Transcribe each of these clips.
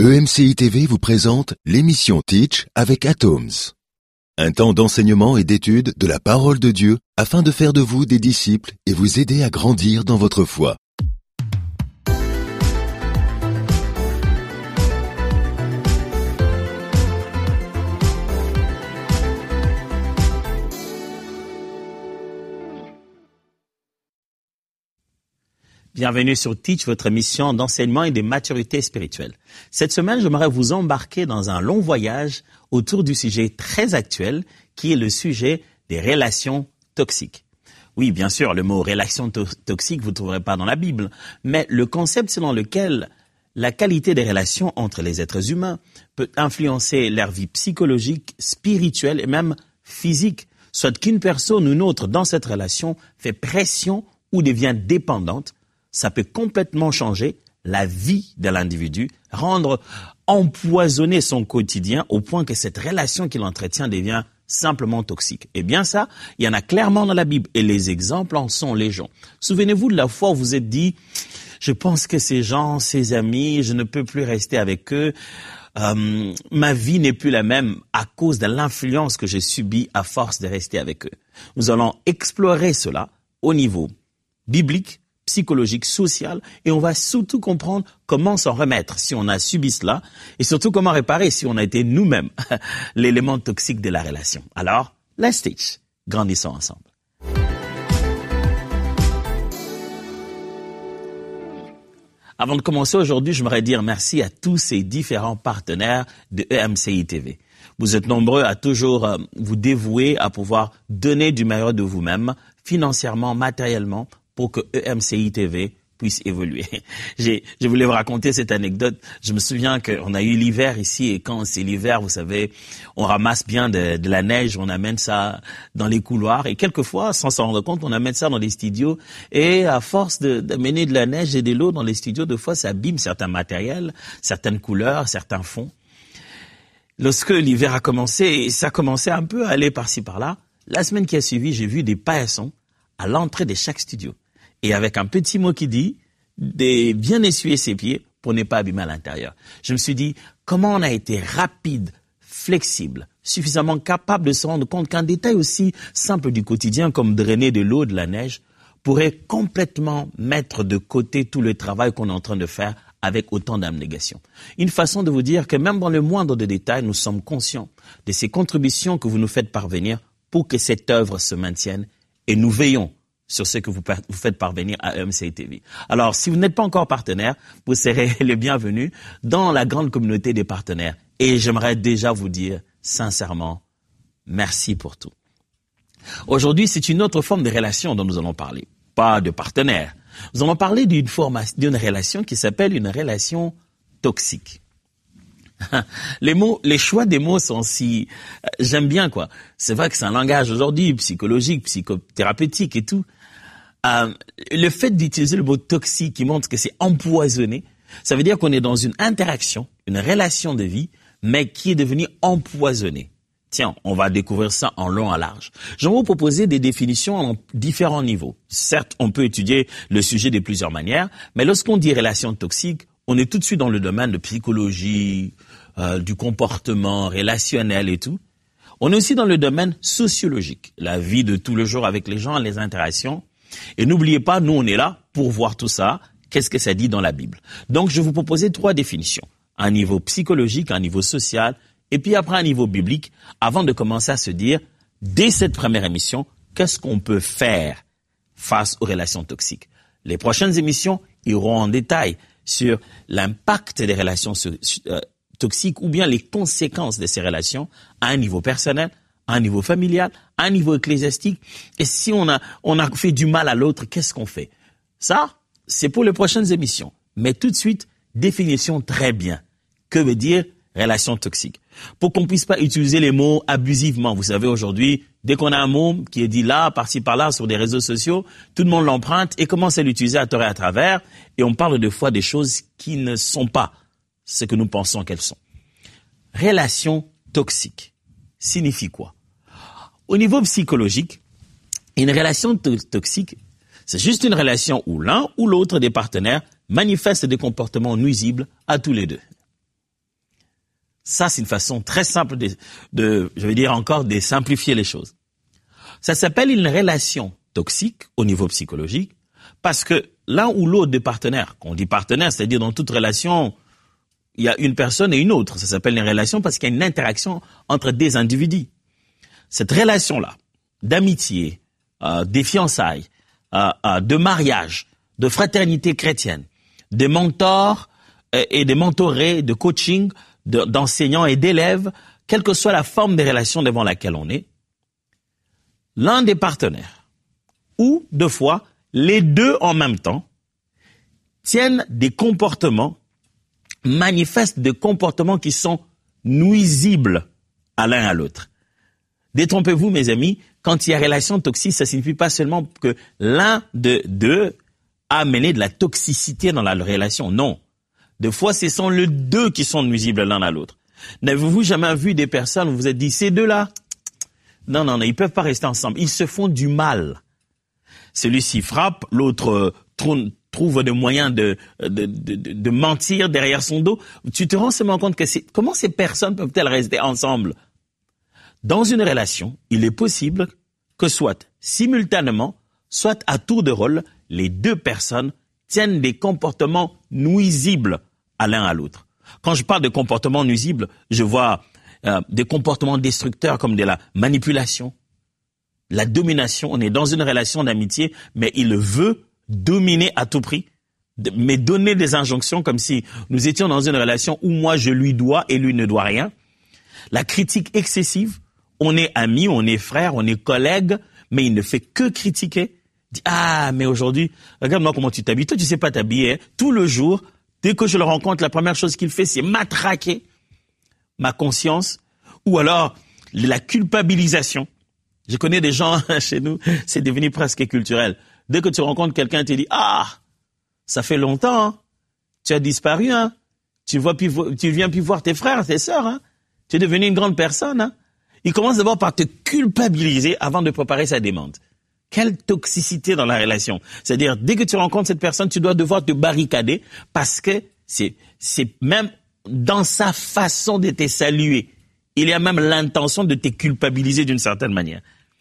EMCI TV vous présente l'émission Teach avec Atoms. Un temps d'enseignement et d'étude de la parole de Dieu afin de faire de vous des disciples et vous aider à grandir dans votre foi. Bienvenue sur Teach, votre émission d'enseignement et de maturité spirituelle. Cette semaine, j'aimerais vous embarquer dans un long voyage autour du sujet très actuel qui est le sujet des relations toxiques. Oui, bien sûr, le mot relation toxique, vous ne trouverez pas dans la Bible, mais le concept selon lequel la qualité des relations entre les êtres humains peut influencer leur vie psychologique, spirituelle et même physique, soit qu'une personne ou une autre dans cette relation fait pression ou devient dépendante, ça peut complètement changer la vie de l'individu, empoisonner son quotidien au point que cette relation qu'il entretient devient simplement toxique. Eh bien ça, il y en a clairement dans la Bible et les exemples en sont légion. Souvenez-vous de la fois où vous vous êtes dit, je pense que ces gens, ces amis, je ne peux plus rester avec eux, ma vie n'est plus la même à cause de l'influence que j'ai subie à force de rester avec eux. Nous allons explorer cela au niveau biblique, psychologique, social, et on va surtout comprendre comment s'en remettre si on a subi cela, et surtout comment réparer si on a été nous-mêmes l'élément toxique de la relation. Alors, let's teach. Grandissons ensemble. Avant de commencer aujourd'hui, j'aimerais dire merci à tous ces différents partenaires de EMCI TV. Vous êtes nombreux à toujours vous dévouer à pouvoir donner du meilleur de vous-même, financièrement, matériellement, pour que EMCI TV puisse évoluer. Je voulais vous raconter cette anecdote. Je me souviens qu'on a eu l'hiver ici et quand c'est l'hiver, vous savez, on ramasse bien de la neige, on amène ça dans les couloirs et quelquefois, sans s'en rendre compte, on amène ça dans les studios et à force d'amener de la neige et de l'eau dans les studios, des fois ça abîme certains matériels, certaines couleurs, certains fonds. Lorsque l'hiver a commencé, ça commençait un peu à aller par-ci par-là. La semaine qui a suivi, j'ai vu des paillasson à l'entrée de chaque studio. Et avec un petit mot qui dit de bien essuyer ses pieds pour ne pas abîmer à l'intérieur. Je me suis dit, comment on a été rapide, flexible, suffisamment capable de se rendre compte qu'un détail aussi simple du quotidien comme drainer de l'eau, de la neige, pourrait complètement mettre de côté tout le travail qu'on est en train de faire avec autant d'abnégation. Une façon de vous dire que même dans le moindre des détails, nous sommes conscients de ces contributions que vous nous faites parvenir pour que cette œuvre se maintienne et nous veillons sur ce que vous faites parvenir à EMCI TV. Alors, si vous n'êtes pas encore partenaire, vous serez les bienvenus dans la grande communauté des partenaires. Et j'aimerais déjà vous dire, sincèrement, merci pour tout. Aujourd'hui, c'est une autre forme de relation dont nous allons parler, pas de partenaire. Nous allons parler d'une relation qui s'appelle une relation toxique. Les choix des mots sont si... j'aime bien, quoi. C'est vrai que c'est un langage aujourd'hui psychologique, psychothérapeutique et tout. Le fait d'utiliser le mot toxique qui montre que c'est empoisonné, ça veut dire qu'on est dans une interaction, une relation de vie, mais qui est devenue empoisonnée. Tiens, on va découvrir ça en long à large. Je vais vous proposer des définitions en différents niveaux. Certes, on peut étudier le sujet de plusieurs manières, mais lorsqu'on dit relation toxique, on est tout de suite dans le domaine de psychologie, du comportement relationnel et tout. On est aussi dans le domaine sociologique, la vie de tous les jours avec les gens, les interactions. Et n'oubliez pas, nous on est là pour voir tout ça. Qu'est-ce que ça dit dans la Bible? Donc je vais vous proposer 3 définitions. Un niveau psychologique, un niveau social, et puis après un niveau biblique, avant de commencer à se dire, dès cette première émission, qu'est-ce qu'on peut faire face aux relations toxiques? Les prochaines émissions iront en détail sur l'impact des relations toxiques ou bien les conséquences de ces relations à un niveau personnel, à un niveau familial, à un niveau ecclésiastique. Et si on a fait du mal à l'autre, qu'est-ce qu'on fait? Ça, c'est pour les prochaines émissions. Mais tout de suite, définition très bien. Que veut dire relation toxique? Pour qu'on puisse pas utiliser les mots abusivement. Vous savez, aujourd'hui, dès qu'on a un mot qui est dit là, par-ci, par-là, sur des réseaux sociaux, tout le monde l'emprunte et commence à l'utiliser à tort et à travers. Et on parle de fois des choses qui ne sont pas ce que nous pensons qu'elles sont. Relation toxique signifie quoi? Au niveau psychologique, une relation toxique, c'est juste une relation où l'un ou l'autre des partenaires manifeste des comportements nuisibles à tous les deux. Ça, c'est une façon très simple de simplifier les choses. Ça s'appelle une relation toxique au niveau psychologique parce que l'un ou l'autre des partenaires, quand on dit partenaire, c'est-à-dire dans toute relation, il y a une personne et une autre. Ça s'appelle une relation parce qu'il y a une interaction entre des individus. Cette relation-là, d'amitié, des fiançailles, de mariage, de fraternité chrétienne, des mentors et des mentorés, de coaching, d'enseignants et d'élèves, quelle que soit la forme des relations devant laquelle on est, l'un des partenaires, ou deux fois, les deux en même temps, tiennent des comportements, manifestent des comportements qui sont nuisibles à l'un à l'autre. Détrompez-vous, mes amis, quand il y a relation toxique, ça signifie pas seulement que l'un de deux a amené de la toxicité dans la relation. Non. Des fois, ce sont les deux qui sont nuisibles l'un à l'autre. N'avez-vous jamais vu des personnes où vous vous êtes dit, ces deux-là, non, ils peuvent pas rester ensemble. Ils se font du mal. Celui-ci frappe, l'autre trouve des moyens de mentir derrière son dos. Tu te rends seulement compte que comment ces personnes peuvent-elles rester ensemble? Dans une relation, il est possible que soit simultanément, soit à tour de rôle, les deux personnes tiennent des comportements nuisibles à l'un à l'autre. Quand je parle de comportements nuisibles, je vois des comportements destructeurs comme de la manipulation, la domination. On est dans une relation d'amitié, mais il veut dominer à tout prix, mais donner des injonctions comme si nous étions dans une relation où moi je lui dois et lui ne doit rien. La critique excessive, on est amis, on est frères, on est collègues, mais il ne fait que critiquer. Il dit, mais aujourd'hui, regarde-moi comment tu t'habilles. Toi, tu sais pas t'habiller. Tout le jour, dès que je le rencontre, la première chose qu'il fait, c'est matraquer ma conscience, ou alors la culpabilisation. Je connais des gens chez nous, c'est devenu presque culturel. Dès que tu rencontres quelqu'un, tu te dis, ça fait longtemps, hein. Tu as disparu, hein. Tu viens plus voir tes frères, tes sœurs, hein. Tu es devenu une grande personne, hein. Il commence d'abord par te culpabiliser avant de préparer sa demande. Quelle toxicité dans la relation. C'est-à-dire, dès que tu rencontres cette personne, tu dois devoir te barricader parce que c'est même dans sa façon de te saluer. Il y a même l'intention de te culpabiliser d'une certaine manière.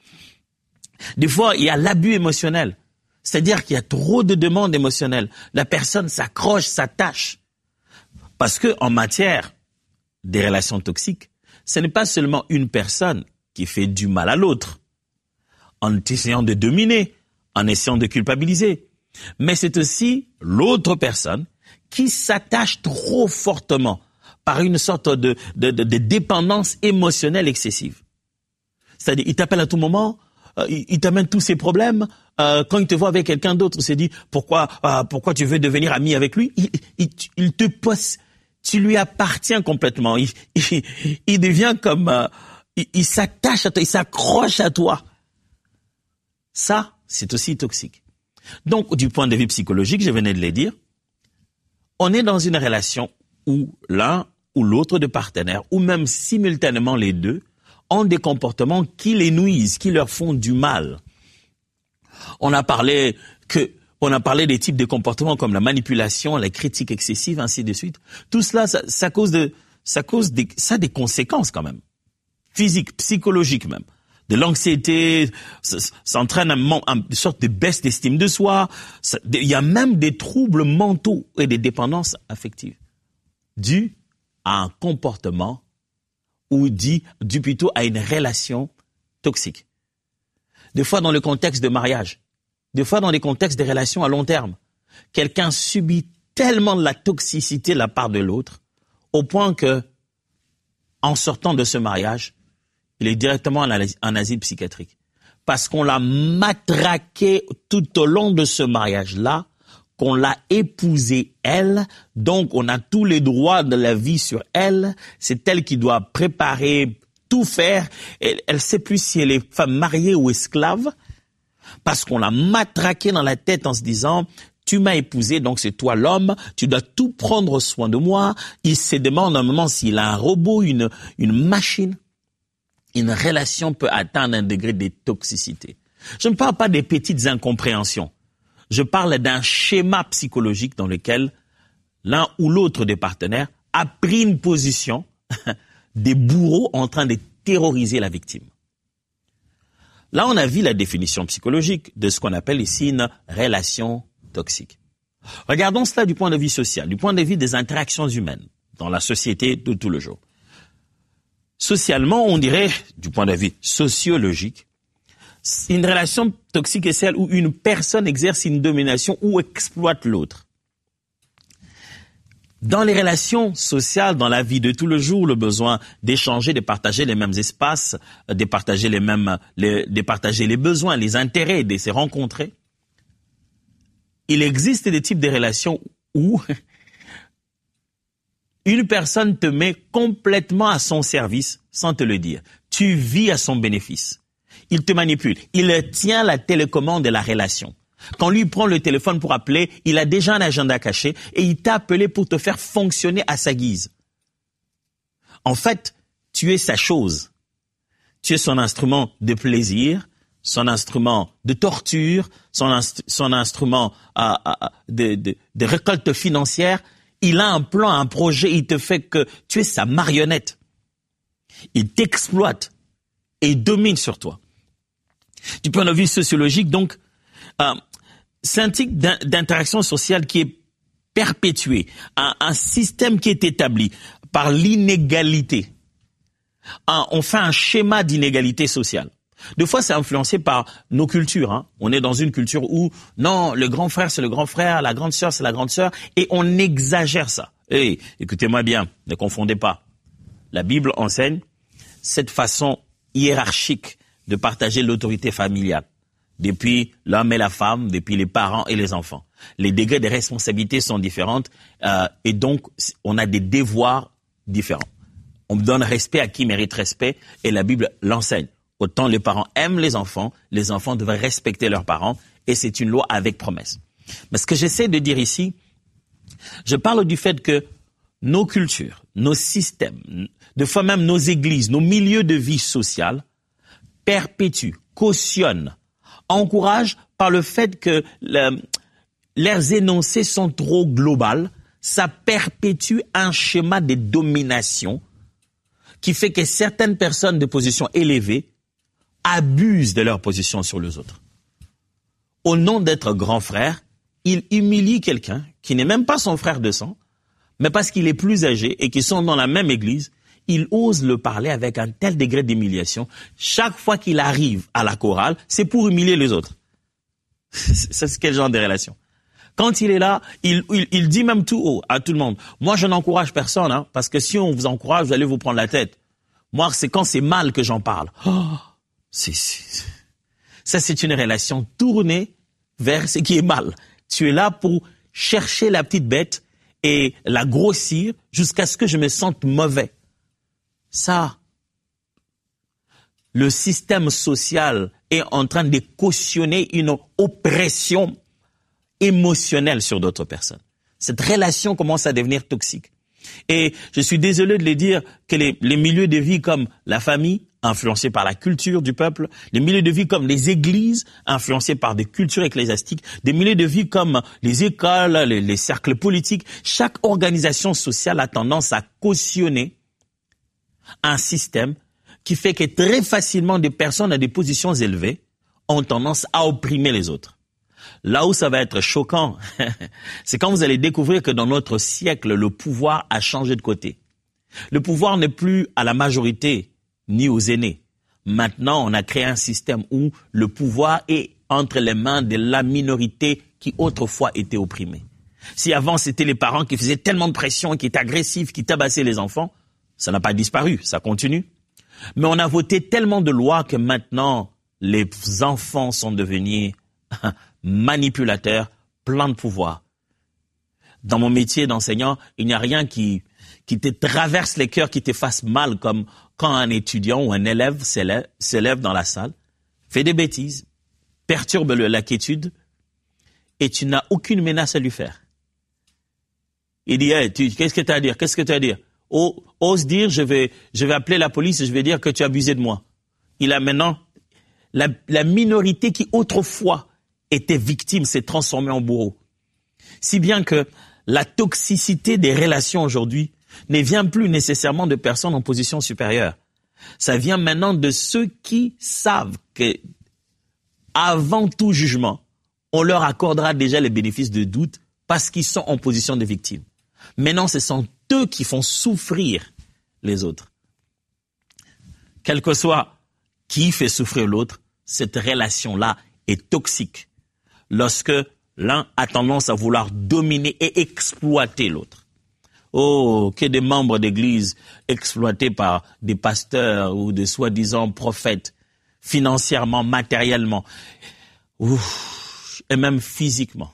Des fois, il y a l'abus émotionnel. C'est-à-dire qu'il y a trop de demandes émotionnelles. La personne s'accroche, s'attache. Parce que en matière des relations toxiques, ce n'est pas seulement une personne qui fait du mal à l'autre, en essayant de dominer, en essayant de culpabiliser. Mais c'est aussi l'autre personne qui s'attache trop fortement par une sorte de dépendance émotionnelle excessive. C'est-à-dire, il t'appelle à tout moment, il t'amène tous ses problèmes. Quand il te voit avec quelqu'un d'autre, il se dit, pourquoi tu veux devenir ami avec lui? Il te pose, tu lui appartiens complètement. Il devient comme, il s'attache à toi, il s'accroche à toi. Ça, c'est aussi toxique. Donc, du point de vue psychologique, je venais de le dire, on est dans une relation où l'un ou l'autre de partenaires, ou même simultanément les deux, ont des comportements qui les nuisent, qui leur font du mal. On a parlé des types de comportements comme la manipulation, la critique excessive, ainsi de suite. Tout cela, ça cause des conséquences quand même, physiques, psychologiques même. De l'anxiété, ça entraîne une sorte de baisse d'estime de soi. Il y a même des troubles mentaux et des dépendances affectives dus à un comportement ou dû plutôt à une relation toxique. Des fois dans le contexte de mariage, des fois dans les contextes de relations à long terme, quelqu'un subit tellement de la toxicité de la part de l'autre au point que, en sortant de ce mariage, il est directement en asile psychiatrique. Parce qu'on l'a matraqué tout au long de ce mariage-là, qu'on l'a épousée elle, donc on a tous les droits de la vie sur elle, c'est elle qui doit préparer, tout faire, elle sait plus si elle est femme mariée ou esclave, parce qu'on l'a matraqué dans la tête en se disant, tu m'as épousé, donc c'est toi l'homme, tu dois tout prendre soin de moi. Il se demande à un moment s'il a un robot, une machine. Une relation peut atteindre un degré de toxicité. Je ne parle pas des petites incompréhensions. Je parle d'un schéma psychologique dans lequel l'un ou l'autre des partenaires a pris une position des bourreaux en train de terroriser la victime. Là, on a vu la définition psychologique de ce qu'on appelle ici une relation toxique. Regardons cela du point de vue social, du point de vue des interactions humaines dans la société de tout le jour. Socialement, on dirait, du point de vue sociologique, une relation toxique est celle où une personne exerce une domination ou exploite l'autre. Dans les relations sociales, dans la vie de tout le jour, le besoin d'échanger, de partager les mêmes espaces, de partager les besoins, les intérêts, de se rencontrer. Il existe des types de relations où une personne te met complètement à son service sans te le dire. Tu vis à son bénéfice. Il te manipule. Il tient la télécommande de la relation. Quand lui prend le téléphone pour appeler, il a déjà un agenda caché et il t'a appelé pour te faire fonctionner à sa guise. En fait, tu es sa chose. Tu es son instrument de plaisir, son instrument de torture, son instrument de récolte financière. Il a un plan, un projet, il te fait que tu es sa marionnette. Il t'exploite et il domine sur toi. Du point de vue sociologique, donc, c'est un type d'interaction sociale qui est perpétué, un système qui est établi par l'inégalité. On fait un schéma d'inégalité sociale. Des fois, c'est influencé par nos cultures. On est dans une culture où, non, le grand frère, c'est le grand frère, la grande sœur, c'est la grande sœur, et on exagère ça. Et écoutez-moi bien, ne confondez pas. La Bible enseigne cette façon hiérarchique de partager l'autorité familiale. Depuis l'homme et la femme, depuis les parents et les enfants. Les degrés de responsabilité sont différents et donc on a des devoirs différents. On donne respect à qui mérite respect et la Bible l'enseigne. Autant les parents aiment les enfants devraient respecter leurs parents et c'est une loi avec promesse. Mais ce que j'essaie de dire ici, je parle du fait que nos cultures, nos systèmes, de fois même nos églises, nos milieux de vie sociale perpétuent, cautionnent, encouragent par le fait que leurs énoncés sont trop globaux, ça perpétue un schéma de domination qui fait que certaines personnes de position élevée abusent de leur position sur les autres. Au nom d'être grand frère, il humilie quelqu'un qui n'est même pas son frère de sang, mais parce qu'il est plus âgé et qu'ils sont dans la même église, il ose le parler avec un tel degré d'humiliation. Chaque fois qu'il arrive à la chorale, c'est pour humilier les autres. C'est quel genre de relation? Quand il est là, il dit même tout haut à tout le monde. Moi, je n'encourage personne, parce que si on vous encourage, vous allez vous prendre la tête. Moi, c'est quand c'est mal que j'en parle. Ça, c'est une relation tournée vers ce qui est mal. Tu es là pour chercher la petite bête et la grossir jusqu'à ce que je me sente mauvais. Ça, le système social est en train de cautionner une oppression émotionnelle sur d'autres personnes. Cette relation commence à devenir toxique. Et je suis désolé de le dire que les milieux de vie comme la famille, influencés par la culture du peuple, les milieux de vie comme les églises, influencés par des cultures ecclésiastiques, des milieux de vie comme les écoles, les cercles politiques, chaque organisation sociale a tendance à cautionner un système qui fait que très facilement des personnes à des positions élevées ont tendance à opprimer les autres. Là où ça va être choquant, c'est quand vous allez découvrir que dans notre siècle, le pouvoir a changé de côté. Le pouvoir n'est plus à la majorité ni aux aînés. Maintenant, on a créé un système où le pouvoir est entre les mains de la minorité qui autrefois était opprimée. Si avant c'était les parents qui faisaient tellement de pression, qui étaient agressifs, qui tabassaient les enfants, ça n'a pas disparu, ça continue. Mais on a voté tellement de lois que maintenant, les enfants sont devenus manipulateurs, pleins de pouvoir. Dans mon métier d'enseignant, il n'y a rien qui te traverse les cœurs, qui te fasse mal, comme quand un étudiant ou un élève s'élève dans la salle, fait des bêtises, perturbe la quiétude, et tu n'as aucune menace à lui faire. Il dit, hey, qu'est-ce que tu as à dire? Qu'est-ce que tu as à dire? Ose dire, je vais appeler la police et je vais dire que tu as abusé de moi. Il a maintenant, la minorité qui autrefois était victime s'est transformée en bourreau. Si bien que la toxicité des relations aujourd'hui ne vient plus nécessairement de personnes en position supérieure. Ça vient maintenant de ceux qui savent que, avant tout jugement, on leur accordera déjà les bénéfices de doute parce qu'ils sont en position de victime. Maintenant, ce sont eux qui font souffrir les autres. Quel que soit qui fait souffrir l'autre, cette relation-là est toxique. Lorsque l'un a tendance à vouloir dominer et exploiter l'autre. Oh, que des membres d'église exploités par des pasteurs ou de soi-disant prophètes, financièrement, matériellement, et même physiquement.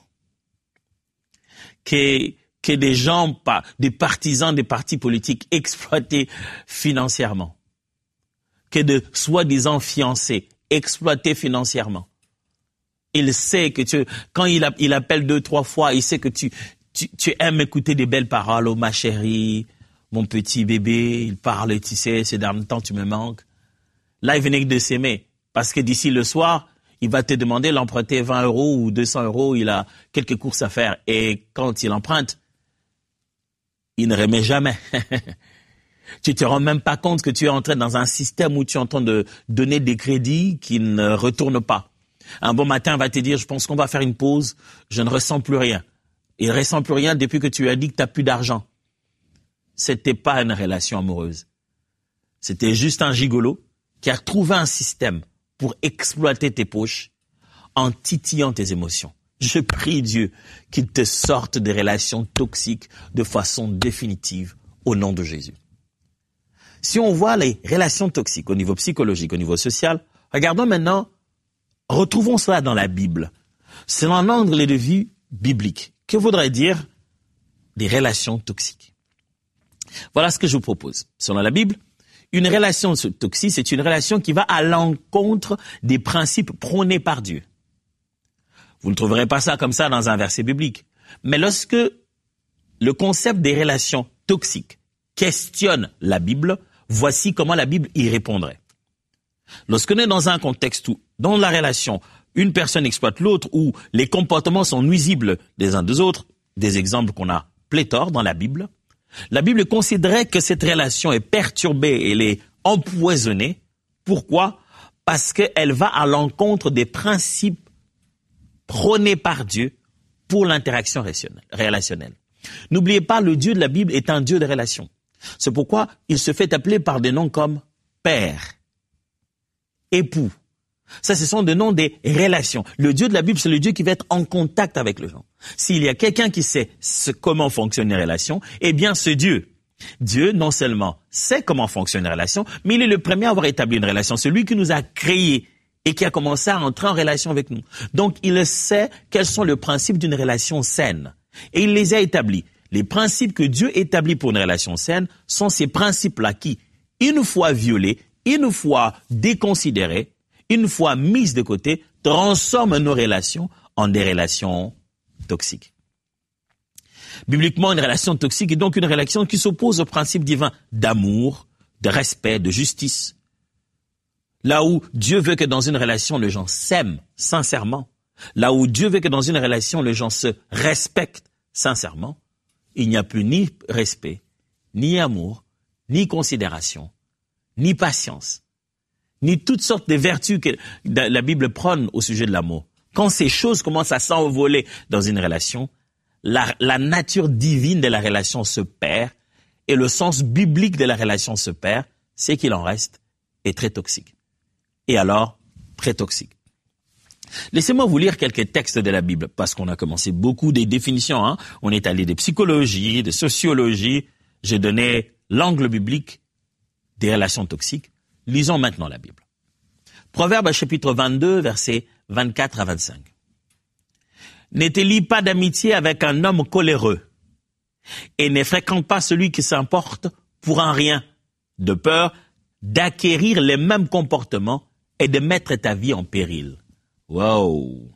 Que des gens, des partisans des partis politiques exploités financièrement. Que de soi-disant fiancés exploités financièrement. Il sait que quand il appelle 2-3 fois, il sait que tu aimes écouter des belles paroles. Oh ma chérie, mon petit bébé, il parle, tu sais, ces derniers temps tu me manques. Là, il venait de s'aimer. Parce que d'ici le soir, il va te demander d'emprunter 20 € ou 200 €, il a quelques courses à faire. Et quand il emprunte, il ne remet jamais. Tu te rends même pas compte que tu es entré dans un système où tu es en train de donner des crédits qui ne retournent pas. Un bon matin, il va te dire, je pense qu'on va faire une pause, je ne ressens plus rien. Il ne ressent plus rien depuis que tu lui as dit que tu n'as plus d'argent. C'était pas une relation amoureuse. C'était juste un gigolo qui a trouvé un système pour exploiter tes poches en titillant tes émotions. Je prie Dieu qu'il te sorte des relations toxiques de façon définitive au nom de Jésus. Si on voit les relations toxiques au niveau psychologique, au niveau social, regardons maintenant, retrouvons cela dans la Bible. Selon un angle de vue biblique. Que voudrait dire des relations toxiques? Voilà ce que je vous propose. Selon la Bible, une relation toxique, c'est une relation qui va à l'encontre des principes prônés par Dieu. Vous ne trouverez pas ça comme ça dans un verset biblique. Mais lorsque le concept des relations toxiques questionne la Bible, voici comment la Bible y répondrait. Lorsqu'on est dans un contexte où, dans la relation, une personne exploite l'autre, où les comportements sont nuisibles des uns des autres, des exemples qu'on a pléthore dans la Bible considérait que cette relation est perturbée, elle est empoisonnée. Pourquoi? Parce qu'elle va à l'encontre des principes prônés par Dieu pour l'interaction relationnelle. N'oubliez pas, le Dieu de la Bible est un Dieu de relation. C'est pourquoi il se fait appeler par des noms comme Père, Époux. Ça, ce sont des noms des relations. Le Dieu de la Bible, c'est le Dieu qui va être en contact avec les gens. S'il y a quelqu'un qui sait comment fonctionnent les relations, eh bien, ce Dieu, non seulement sait comment fonctionnent les relations, mais il est le premier à avoir établi une relation. Celui qui nous a créés et qui a commencé à entrer en relation avec nous. Donc, il sait quels sont les principes d'une relation saine. Et il les a établis. Les principes que Dieu établit pour une relation saine sont ces principes-là qui, une fois violés, une fois déconsidérés, une fois mises de côté, transforment nos relations en des relations toxiques. Bibliquement, une relation toxique est donc une relation qui s'oppose au principe divin d'amour, de respect, de justice. Là où Dieu veut que dans une relation, les gens s'aiment sincèrement, là où Dieu veut que dans une relation, les gens se respectent sincèrement, il n'y a plus ni respect, ni amour, ni considération, ni patience, ni toutes sortes de vertus que la Bible prône au sujet de l'amour. Quand ces choses commencent à s'envoler dans une relation, la nature divine de la relation se perd et le sens biblique de la relation se perd, c'est qu'il en reste est très toxique. Et alors, très toxique. Laissez-moi vous lire quelques textes de la Bible, parce qu'on a commencé beaucoup des définitions. On est allé de psychologie, de sociologie. J'ai donné l'angle biblique des relations toxiques. Lisons maintenant la Bible. Proverbe chapitre 22, versets 24 à 25. Ne te lie pas d'amitié avec un homme coléreux, et ne fréquente pas celui qui s'emporte pour un rien, de peur d'acquérir les mêmes comportements et de mettre ta vie en péril. Wow!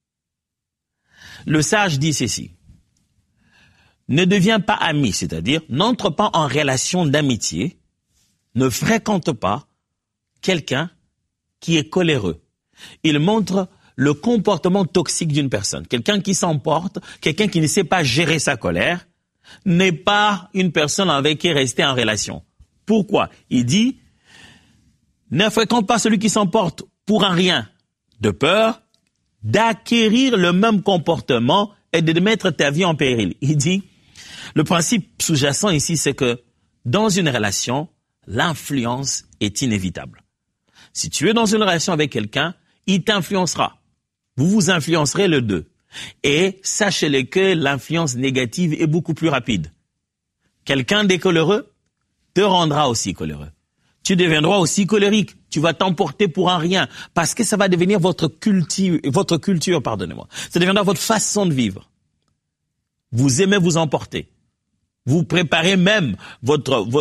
Le sage dit ceci. Ne deviens pas ami, c'est-à-dire n'entre pas en relation d'amitié, ne fréquente pas quelqu'un qui est coléreux. Il montre le comportement toxique d'une personne. Quelqu'un qui s'emporte, quelqu'un qui ne sait pas gérer sa colère, n'est pas une personne avec qui rester en relation. Pourquoi? Il dit, ne fréquente pas celui qui s'emporte pour un rien, de peur d'acquérir le même comportement et de mettre ta vie en péril. Il dit, le principe sous-jacent ici, c'est que dans une relation, l'influence est inévitable. Si tu es dans une relation avec quelqu'un, il t'influencera. Vous vous influencerez les deux. Et sachez-le que l'influence négative est beaucoup plus rapide. Quelqu'un de coléreux te rendra aussi coléreux. Tu deviendras aussi colérique. Tu vas t'emporter pour un rien parce que ça va devenir votre culture, Ça deviendra votre façon de vivre. Vous aimez vous emporter. Vous préparez même vous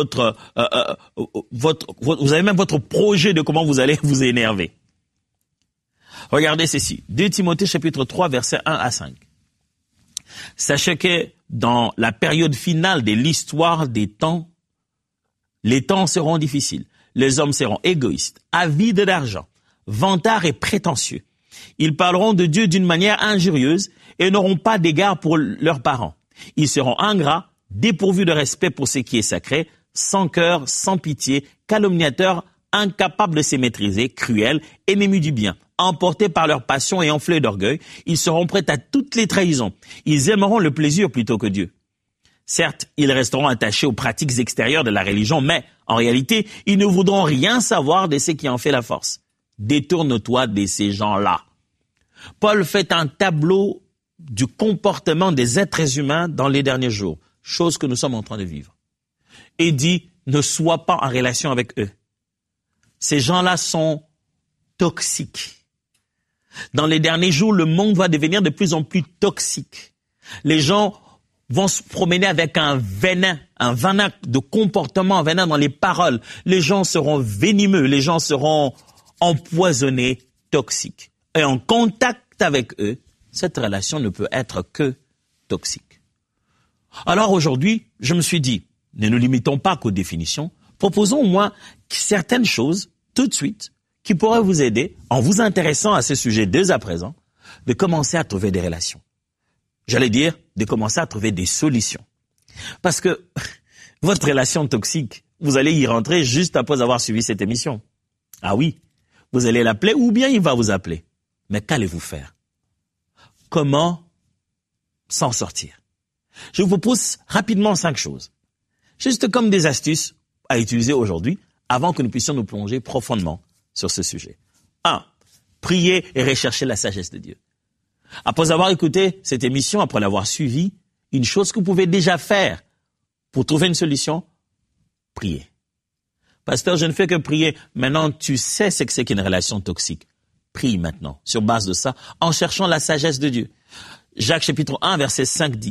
avez même votre projet de comment vous allez vous énerver. Regardez ceci. 2 Timothée chapitre 3 versets 1 à 5. Sachez que dans la période finale de l'histoire des temps, les temps seront difficiles. Les hommes seront égoïstes, avides d'argent, vantards et prétentieux. Ils parleront de Dieu d'une manière injurieuse et n'auront pas d'égard pour leurs parents. Ils seront ingrats, dépourvus de respect pour ce qui est sacré, sans cœur, sans pitié, calomniateurs, incapables de se maîtriser, cruels, ennemis du bien, emportés par leur passion et enflés d'orgueil. Ils seront prêts à toutes les trahisons. Ils aimeront le plaisir plutôt que Dieu. Certes, ils resteront attachés aux pratiques extérieures de la religion, mais en réalité, ils ne voudront rien savoir de ce qui en fait la force. Détourne-toi de ces gens-là. Paul fait un tableau du comportement des êtres humains dans les derniers jours, chose que nous sommes en train de vivre. Et dit, ne sois pas en relation avec eux. Ces gens-là sont toxiques. Dans les derniers jours, le monde va devenir de plus en plus toxique. Les gens vont se promener avec un venin de comportement, un venin dans les paroles. Les gens seront venimeux, les gens seront empoisonnés, toxiques. Et en contact avec eux, cette relation ne peut être que toxique. Alors aujourd'hui, je me suis dit, ne nous limitons pas qu'aux définitions, proposons au moins certaines choses, tout de suite, qui pourraient vous aider, en vous intéressant à ce sujet dès à présent, de commencer à trouver des relations. J'allais dire, de commencer à trouver des solutions. Parce que votre relation toxique, vous allez y rentrer juste après avoir suivi cette émission. Ah oui, vous allez l'appeler ou bien il va vous appeler. Mais qu'allez-vous faire? Comment s'en sortir? Je vous propose rapidement 5 choses. Juste comme des astuces à utiliser aujourd'hui avant que nous puissions nous plonger profondément sur ce sujet. 1. Prier et rechercher la sagesse de Dieu. Après avoir écouté cette émission, après l'avoir suivie, une chose que vous pouvez déjà faire pour trouver une solution, prier. Pasteur, je ne fais que prier. Maintenant, tu sais ce que c'est qu'une relation toxique. Prie maintenant, sur base de ça, en cherchant la sagesse de Dieu. Jacques chapitre 1, verset 5 dit,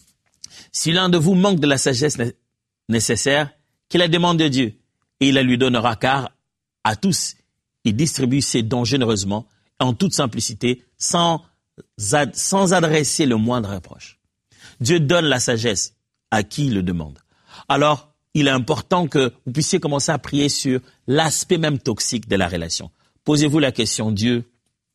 « Si l'un de vous manque de la sagesse nécessaire, qu'il la demande de Dieu, et il la lui donnera, car à tous, il distribue ses dons généreusement, en toute simplicité, sans adresser le moindre reproche. » Dieu donne la sagesse à qui il le demande. Alors, il est important que vous puissiez commencer à prier sur l'aspect même toxique de la relation. Posez-vous la question, Dieu,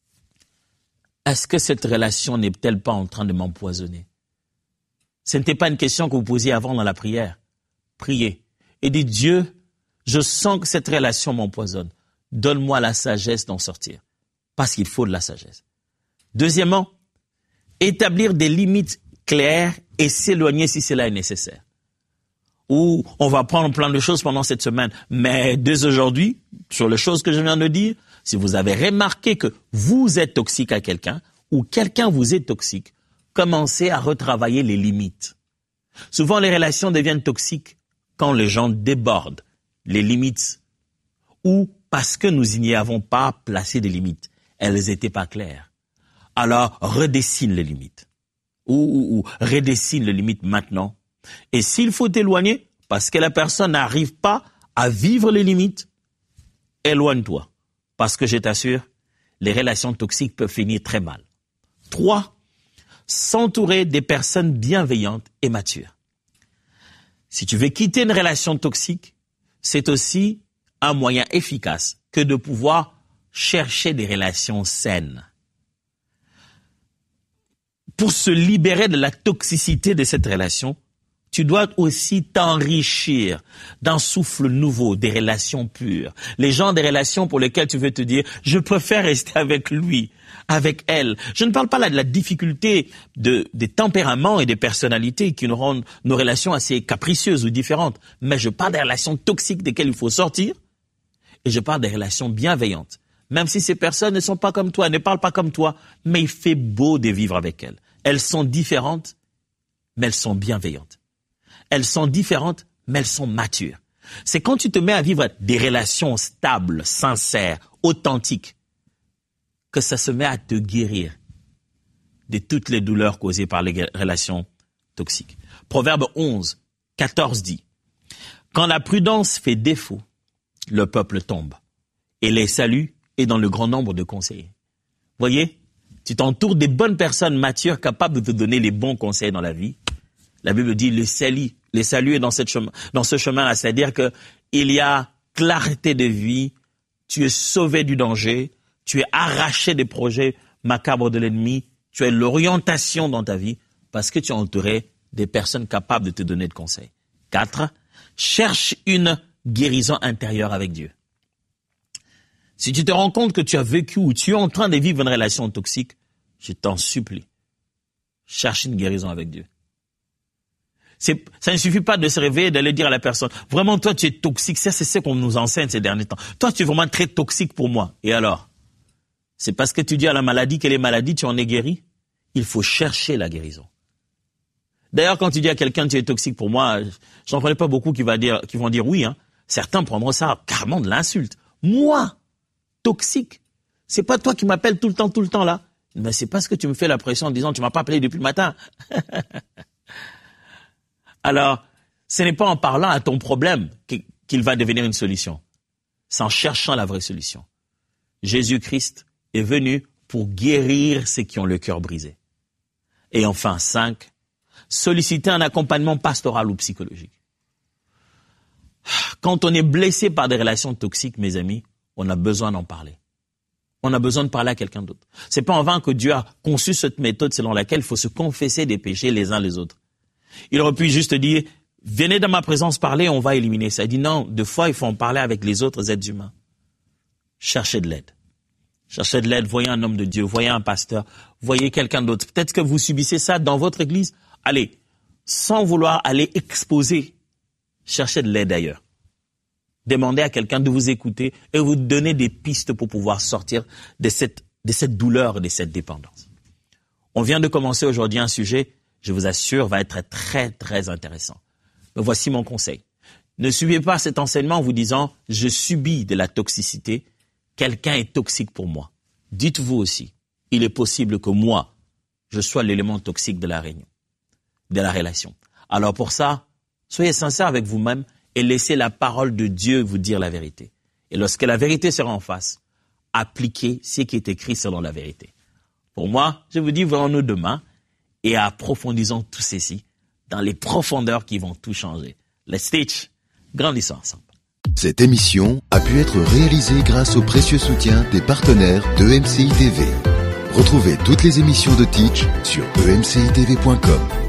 est-ce que cette relation n'est-elle pas en train de m'empoisonner? Ce n'était pas une question que vous posiez avant dans la prière. Priez et dites, Dieu, je sens que cette relation m'empoisonne. Donne-moi la sagesse d'en sortir. Parce qu'il faut de la sagesse. Deuxièmement, établir des limites claires et s'éloigner si cela est nécessaire. Ou on va prendre plein de choses pendant cette semaine. Mais dès aujourd'hui, sur les choses que je viens de dire, si vous avez remarqué que vous êtes toxique à quelqu'un ou quelqu'un vous est toxique, commencez à retravailler les limites. Souvent, les relations deviennent toxiques quand les gens débordent les limites ou parce que nous n'y avons pas placé des limites. Elles n'étaient pas claires. Alors, redessine les limites. Ou redessine les limites maintenant. Et s'il faut éloigner, parce que la personne n'arrive pas à vivre les limites, éloigne-toi. Parce que je t'assure, les relations toxiques peuvent finir très mal. 3. S'entourer des personnes bienveillantes et matures. Si tu veux quitter une relation toxique, c'est aussi un moyen efficace que de pouvoir chercher des relations saines. Pour se libérer de la toxicité de cette relation, tu dois aussi t'enrichir d'un souffle nouveau, des relations pures. Les gens des relations pour lesquelles tu veux te dire, je préfère rester avec lui, avec elle. Je ne parle pas là de la difficulté des tempéraments et des personnalités qui nous rendent nos relations assez capricieuses ou différentes. Mais je parle des relations toxiques desquelles il faut sortir. Et je parle des relations bienveillantes. Même si ces personnes ne sont pas comme toi, ne parlent pas comme toi, mais il fait beau de vivre avec elles. Elles sont différentes, mais elles sont bienveillantes. Elles sont différentes, mais elles sont matures. C'est quand tu te mets à vivre des relations stables, sincères, authentiques, que ça se met à te guérir de toutes les douleurs causées par les relations toxiques. Proverbe 11, 14 dit, « Quand la prudence fait défaut, le peuple tombe, et les saluts est dans le grand nombre de conseillers. » Voyez, tu t'entoures des bonnes personnes matures capables de te donner les bons conseils dans la vie. La Bible dit, les saluts est dans ce chemin-là, c'est-à-dire que il y a clarté de vie, tu es sauvé du danger, tu es arraché des projets macabres de l'ennemi, tu as l'orientation dans ta vie parce que tu es entouré des personnes capables de te donner de conseils. 4. Cherche une guérison intérieure avec Dieu. Si tu te rends compte que tu as vécu ou tu es en train de vivre une relation toxique, je t'en supplie, cherche une guérison avec Dieu. Ça ne suffit pas de se réveiller et d'aller dire à la personne, vraiment toi tu es toxique, ça c'est ce qu'on nous enseigne ces derniers temps. Toi tu es vraiment très toxique pour moi. Et alors? C'est parce que tu dis à la maladie qu'elle est maladie, tu en es guéri? Il faut chercher la guérison. D'ailleurs, quand tu dis à quelqu'un tu es toxique pour moi, j'en connais pas beaucoup qui vont dire oui, hein. Certains prendront ça carrément de l'insulte. Moi, toxique. C'est pas toi qui m'appelles tout le temps là. Mais c'est parce que tu me fais la pression en disant tu m'as pas appelé depuis le matin. Alors, ce n'est pas en parlant à ton problème qu'il va devenir une solution. C'est en cherchant la vraie solution. Jésus-Christ est venu pour guérir ceux qui ont le cœur brisé. Et enfin, 5, solliciter un accompagnement pastoral ou psychologique. Quand on est blessé par des relations toxiques, mes amis, on a besoin d'en parler. On a besoin de parler à quelqu'un d'autre. C'est pas en vain que Dieu a conçu cette méthode selon laquelle il faut se confesser des péchés les uns les autres. Il aurait pu juste dire, venez dans ma présence parler, on va éliminer ça. Il dit non, deux fois il faut en parler avec les autres êtres humains. Cherchez de l'aide. Cherchez de l'aide, voyez un homme de Dieu, voyez un pasteur, voyez quelqu'un d'autre. Peut-être que vous subissez ça dans votre église. Allez, sans vouloir aller exposer, cherchez de l'aide ailleurs. Demandez à quelqu'un de vous écouter et vous donner des pistes pour pouvoir sortir de cette douleur, de cette dépendance. On vient de commencer aujourd'hui un sujet, je vous assure, va être très, très intéressant. Mais voici mon conseil. Ne suivez pas cet enseignement en vous disant « je subis de la toxicité, quelqu'un est toxique pour moi ». Dites-vous aussi, il est possible que moi, je sois l'élément toxique de la réunion, de la relation. Alors pour ça, soyez sincère avec vous-même et laissez la parole de Dieu vous dire la vérité. Et lorsque la vérité sera en face, appliquez ce qui est écrit selon la vérité. Pour moi, je vous dis, voyons-nous demain et approfondissons tout ceci dans les profondeurs qui vont tout changer. Let's teach, grandissons ensemble. Cette émission a pu être réalisée grâce au précieux soutien des partenaires de MCI TV. Retrouvez toutes les émissions de Teach sur emcitv.com.